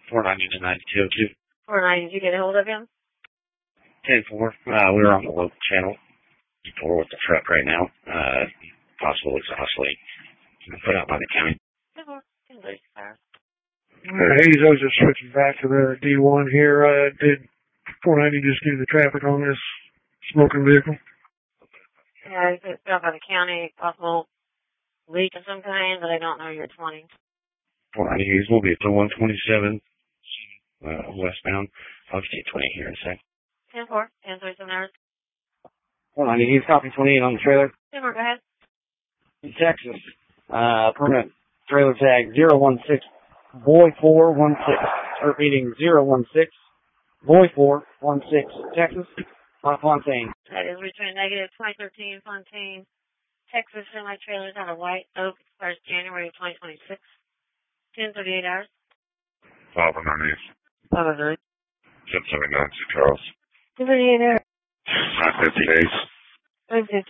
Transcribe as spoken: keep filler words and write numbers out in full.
four ninety to ninety-two oh two. four ninety, did you get a hold of him? ten four. Uh, we were on the local channel. Four with the truck right now. Uh, possible exhaust leak put out by the county. ten four. ten thirty, sir. Uh, Hayes, I was just switching back to the D one here. Uh, did four ninety just do the traffic on this smoking vehicle? Yeah, it's put out by the county, possible leak of some kind, but I don't know your twenty. four ninety Hayes will be at the one twenty-seven uh, westbound. I'll just get twenty here in a sec. ten four. ten thirty-seven hours. four ninety Hayes, copy twenty-eight on the trailer. ten four, go ahead. In Texas, uh, permanent trailer tag zero one six, boy four one six. Repeating zero one six, boy four one six, Texas, on Fontaine. That is return negative twenty thirteen Fontaine, Texas semi-trailers out of White Oak, expires January of twenty twenty-six. ten thirty-eight hours. five oh nine East. five oh nine. seven seventy-nine, Charles. ten thirty-eight hours. nine fifty East. nine fifty.